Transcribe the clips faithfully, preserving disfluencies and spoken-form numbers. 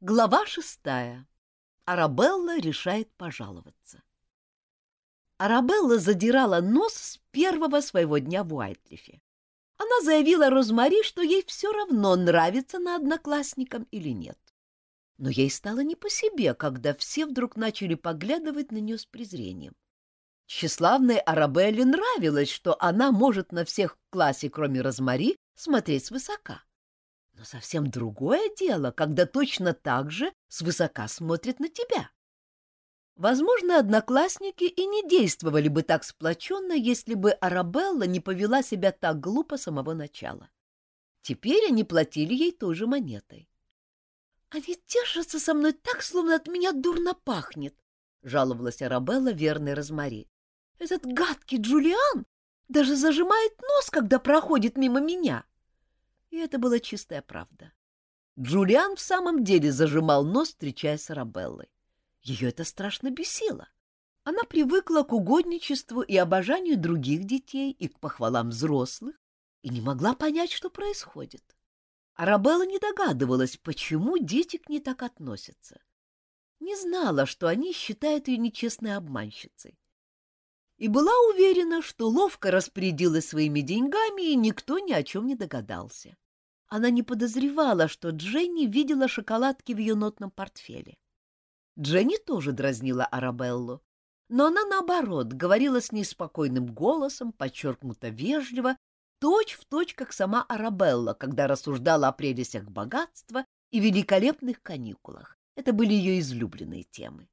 Глава шестая. Арабелла решает пожаловаться. Арабелла задирала нос с первого своего дня в Уайтлифе. Она заявила Розмари, что ей все равно, нравится она одноклассникам или нет. Но ей стало не по себе, когда все вдруг начали поглядывать на нее с презрением. Тщеславной Арабелле нравилось, что она может на всех в классе, кроме Розмари, смотреть свысока. Но совсем другое дело, когда точно так же свысока смотрят на тебя. Возможно, одноклассники и не действовали бы так сплоченно, если бы Арабелла не повела себя так глупо с самого начала. Теперь они платили ей той же монетой. «Они держатся со мной так, словно от меня дурно пахнет», — жаловалась Арабелла верной Розмари. «Этот гадкий Джулиан даже зажимает нос, когда проходит мимо меня». И это была чистая правда. Джулиан в самом деле зажимал нос, встречаясь с Арабеллой. Ее это страшно бесило. Она привыкла к угодничеству и обожанию других детей и к похвалам взрослых и не могла понять, что происходит. Арабелла не догадывалась, почему дети к ней так относятся. Не знала, что они считают ее нечестной обманщицей. И была уверена, что ловко распорядилась своими деньгами, и никто ни о чем не догадался. Она не подозревала, что Дженни видела шоколадки в ее нотном портфеле. Дженни тоже дразнила Арабеллу, но она, наоборот, говорила с ней спокойным голосом, подчеркнуто вежливо, точь-в-точь, как сама Арабелла, когда рассуждала о прелестях богатства и великолепных каникулах. Это были ее излюбленные темы.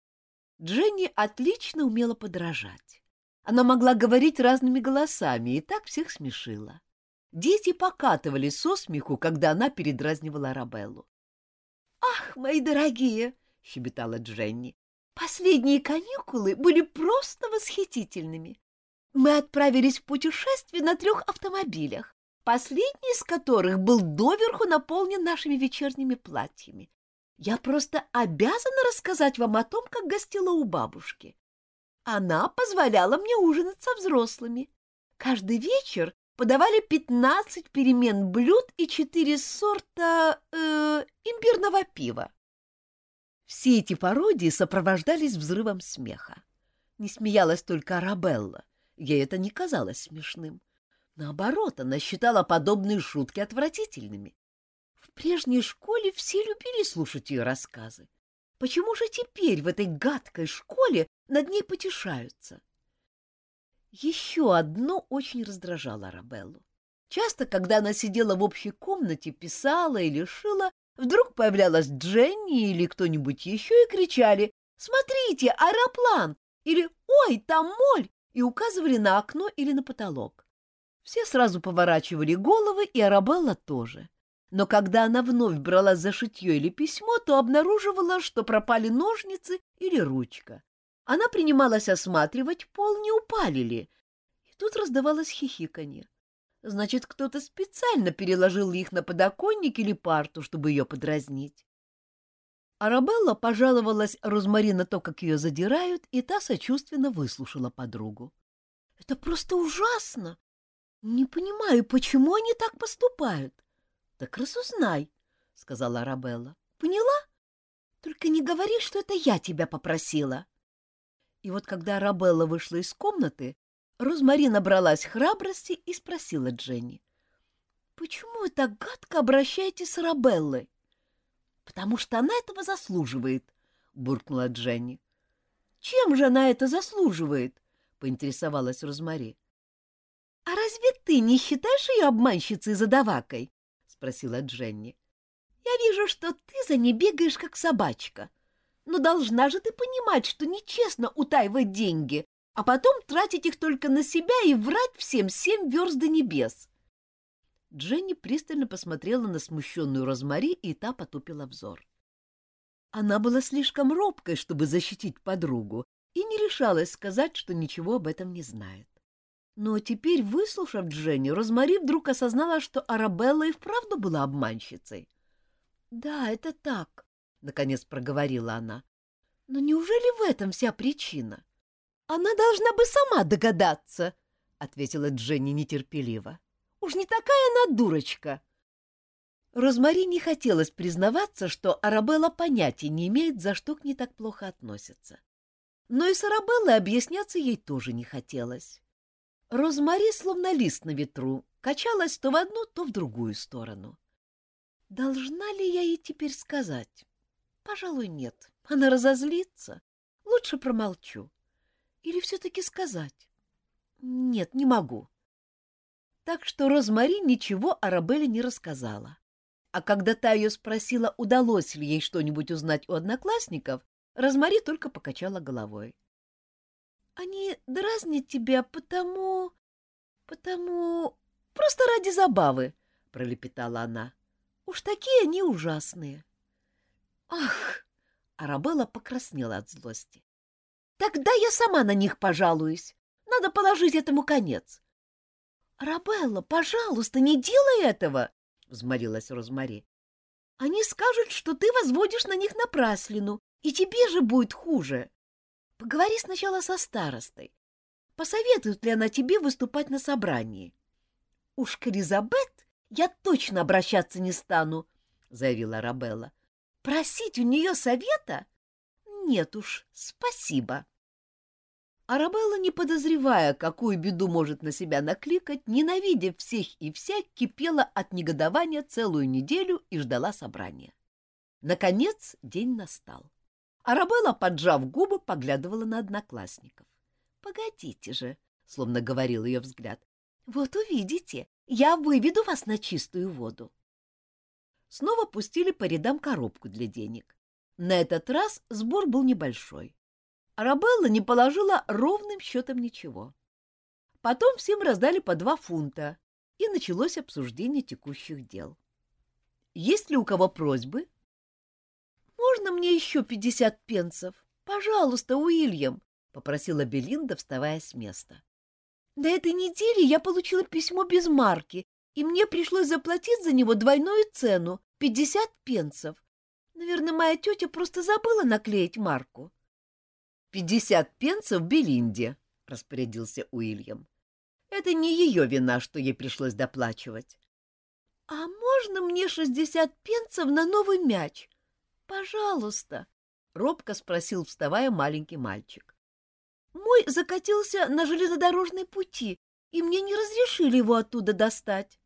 Дженни отлично умела подражать. Она могла говорить разными голосами и так всех смешила. Дети покатывались со смеху, когда она передразнивала Арабеллу. «Ах, мои дорогие!» — щебетала Дженни. «Последние каникулы были просто восхитительными. Мы отправились в путешествие на трех автомобилях, последний из которых был доверху наполнен нашими вечерними платьями. Я просто обязана рассказать вам о том, как гостила у бабушки. Она позволяла мне ужинать со взрослыми. Каждый вечер подавали пятнадцать перемен блюд и четыре сорта э, имбирного пива. Все эти пародии сопровождались взрывом смеха. Не смеялась только Арабелла. Ей это не казалось смешным. Наоборот, она считала подобные шутки отвратительными. В прежней школе все любили слушать ее рассказы. Почему же теперь в этой гадкой школе над ней потешаются? Еще одно очень раздражало Арабеллу. Часто, когда она сидела в общей комнате, писала или шила, вдруг появлялась Дженни или кто-нибудь еще и кричали: «Смотрите, аэроплан!» или «Ой, там моль!» и указывали на окно или на потолок. Все сразу поворачивали головы, и Арабелла тоже. Но когда она вновь бралась за шитье или письмо, то обнаруживала, что пропали ножницы или ручка. Она принималась осматривать пол, не упали ли, и тут раздавалось хихиканье. Значит, кто-то специально переложил их на подоконник или парту, чтобы ее подразнить. Арабелла пожаловалась Розмари на то, как ее задирают, и та сочувственно выслушала подругу. — Это просто ужасно! Не понимаю, почему они так поступают. — Так разузнай, — сказала Арабелла. — Поняла? Только не говори, что это я тебя попросила. И вот когда Арабелла вышла из комнаты, Розмари набралась храбрости и спросила Дженни: «Почему вы так гадко обращаетесь с Арабеллой?» «Потому что она этого заслуживает», — буркнула Дженни. «Чем же она это заслуживает?» — поинтересовалась Розмари. «А разве ты не считаешь ее обманщицей и задавакой?» — спросила Дженни. «Я вижу, что ты за ней бегаешь, как собачка. Но должна же ты понимать, что нечестно утаивать деньги, а потом тратить их только на себя и врать всем семь верст до небес». Дженни пристально посмотрела на смущенную Розмари, и та потупила взор. Она была слишком робкой, чтобы защитить подругу, и не решалась сказать, что ничего об этом не знает. Но теперь, выслушав Дженни, Розмари вдруг осознала, что Арабелла и вправду была обманщицей. — Да, это так, — наконец проговорила она. — Но неужели в этом вся причина? — Она должна бы сама догадаться, — ответила Дженни нетерпеливо. — Уж не такая она дурочка. Розмари не хотелось признаваться, что Арабелла понятия не имеет, за что к ней так плохо относятся. Но и с Арабеллой объясняться ей тоже не хотелось. Розмари, словно лист на ветру, качалась то в одну, то в другую сторону. Должна ли я ей теперь сказать? Пожалуй, нет. Она разозлится. Лучше промолчу. Или все-таки сказать? Нет, не могу. Так что Розмари ничего Арабелле не рассказала. А когда та ее спросила, удалось ли ей что-нибудь узнать у одноклассников, Розмари только покачала головой. — Они дразнят тебя потому... потому... просто ради забавы, — пролепетала она. — Уж такие они ужасные. — Ах! — Арабелла покраснела от злости. — Тогда я сама на них пожалуюсь. Надо положить этому конец. — Арабелла, пожалуйста, не делай этого! — взмолилась Розмари. — Они скажут, что ты возводишь на них напраслину, и тебе же будет хуже. Поговори сначала со старостой. Посоветует ли она тебе выступать на собрании? — Уж к Элизабет я точно обращаться не стану, — заявила Арабелла. — Просить у нее совета? Нет уж, спасибо. Арабелла, не подозревая, какую беду может на себя накликать, ненавидя всех и вся, кипела от негодования целую неделю и ждала собрания. Наконец день настал. Арабелла, поджав губы, поглядывала на одноклассников. — Погодите же, — словно говорил ее взгляд, — вот увидите, я выведу вас на чистую воду. Снова пустили по рядам коробку для денег. На этот раз сбор был небольшой. Арабелла не положила ровным счетом ничего. Потом всем раздали по два фунта, и началось обсуждение текущих дел. Есть ли у кого просьбы? — Можно мне еще пятьдесят пенсов? Пожалуйста, Уильям, — попросила Белинда, вставая с места. — На этой неделе я получила письмо без марки, и мне пришлось заплатить за него двойную цену — пятьдесят пенсов. Наверное, моя тетя просто забыла наклеить марку. — Пятьдесят пенсов Белинде, — распорядился Уильям. — Это не ее вина, что ей пришлось доплачивать. — А можно мне шестьдесят пенсов на новый мяч? Пожалуйста, — робко спросил, вставая, маленький мальчик. — Мой закатился на железнодорожной пути, и мне не разрешили его оттуда достать.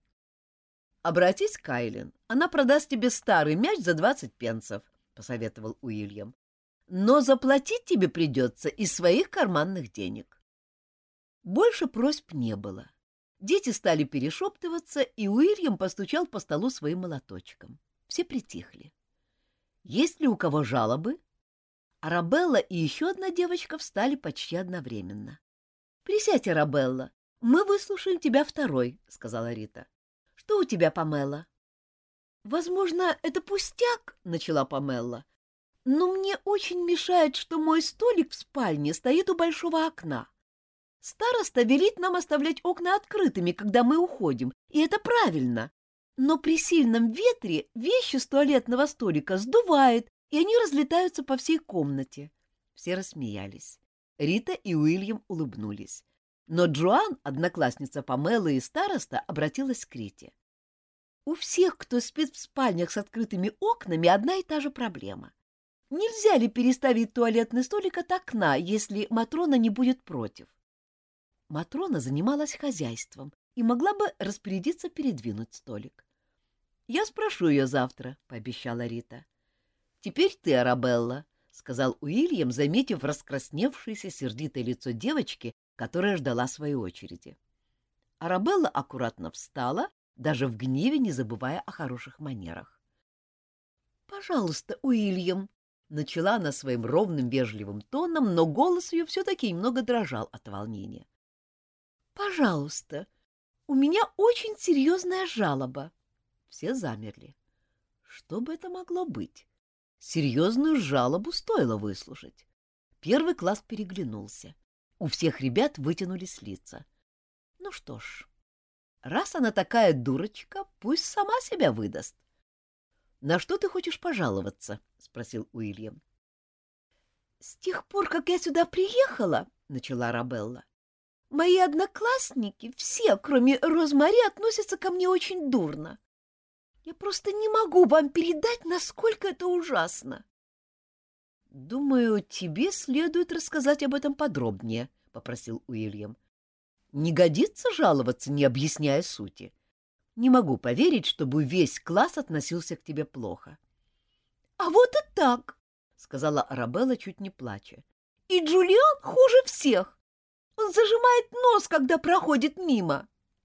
— Обратись к Кайлин, она продаст тебе старый мяч за двадцать пенсов, — посоветовал Уильям. — Но заплатить тебе придется из своих карманных денег. Больше просьб не было. Дети стали перешептываться, и Уильям постучал по столу своим молоточком. Все притихли. Есть ли у кого жалобы? Арабелла и еще одна девочка встали почти одновременно. — Присядь, Арабелла, мы выслушаем тебя второй, — сказала Рита. — Что у тебя, Памела? — Возможно, это пустяк, — начала Памела. — Но мне очень мешает, что мой столик в спальне стоит у большого окна. Староста велит нам оставлять окна открытыми, когда мы уходим, и это правильно. Но при сильном ветре вещи с туалетного столика сдувает, и они разлетаются по всей комнате. Все рассмеялись. Рита и Уильям улыбнулись. Но Джоан, одноклассница Памелы и староста, обратилась к Рите. У всех, кто спит в спальнях с открытыми окнами, одна и та же проблема. Нельзя ли переставить туалетный столик от окна, если Матрона не будет против? Матрона занималась хозяйством и могла бы распорядиться передвинуть столик. — Я спрошу ее завтра, — пообещала Рита. — Теперь ты, Арабелла, — сказал Уильям, заметив раскрасневшееся сердитое лицо девочки, которая ждала своей очереди. Арабелла аккуратно встала, даже в гневе не забывая о хороших манерах. — Пожалуйста, Уильям, — начала она своим ровным вежливым тоном, но голос ее все-таки немного дрожал от волнения. — Пожалуйста, у меня очень серьезная жалоба. Все замерли. Что бы это могло быть? Серьезную жалобу стоило выслушать. Первый класс переглянулся. У всех ребят вытянулись лица. Ну что ж, раз она такая дурочка, пусть сама себя выдаст. — На что ты хочешь пожаловаться? — спросил Уильям. — С тех пор, как я сюда приехала, — начала Арабелла, — мои одноклассники, все, кроме Розмари, относятся ко мне очень дурно. Я просто не могу вам передать, насколько это ужасно. — Думаю, тебе следует рассказать об этом подробнее, — попросил Уильям. — Не годится жаловаться, не объясняя сути. Не могу поверить, чтобы весь класс относился к тебе плохо. — А вот и так, — сказала Арабелла, чуть не плача. — И Джулиан хуже всех. Он зажимает нос, когда проходит мимо.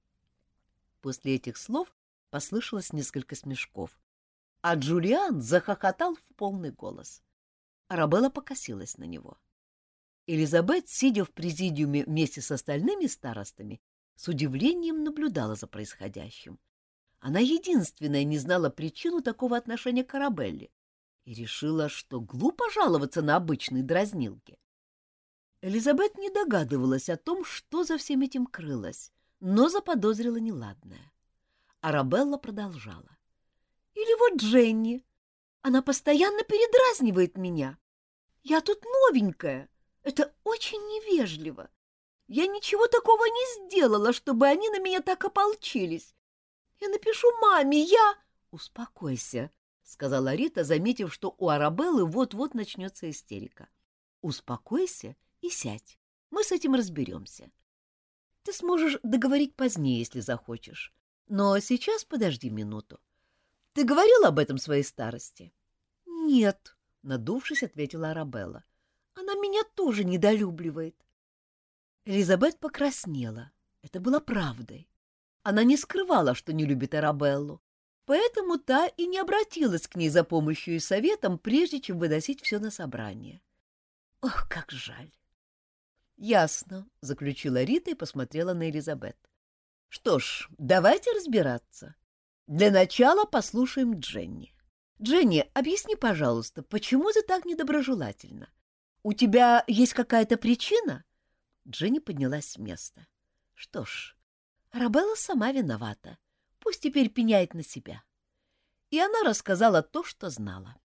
После этих слов послышалось несколько смешков, а Джулиан захохотал в полный голос. Арабелла покосилась на него. Элизабет, сидя в президиуме вместе с остальными старостами, с удивлением наблюдала за происходящим. Она единственная не знала причину такого отношения к Арабелле и решила, что глупо жаловаться на обычные дразнилки. Элизабет не догадывалась о том, что за всем этим крылось, но заподозрила неладное. Арабелла продолжала. «Или вот Дженни. Она постоянно передразнивает меня. Я тут новенькая. Это очень невежливо. Я ничего такого не сделала, чтобы они на меня так ополчились. Я напишу маме, я...» «Успокойся», — сказала Рита, заметив, что у Арабеллы вот-вот начнется истерика. «Успокойся и сядь. Мы с этим разберемся. Ты сможешь договорить позднее, если захочешь. Но сейчас подожди минуту. Ты говорил об этом своей старости?» «Нет», — надувшись, ответила Арабелла. «Она меня тоже недолюбливает». Элизабет покраснела. Это было правдой. Она не скрывала, что не любит Арабеллу, поэтому та и не обратилась к ней за помощью и советом, прежде чем выносить все на собрание. Ох, как жаль! — Ясно, — заключила Рита и посмотрела на Элизабет. — Что ж, давайте разбираться. Для начала послушаем Дженни. Дженни, объясни, пожалуйста, почему ты так недоброжелательна? У тебя есть какая-то причина? Дженни поднялась с места. Что ж, Арабелла сама виновата. Пусть теперь пеняет на себя. И она рассказала то, что знала.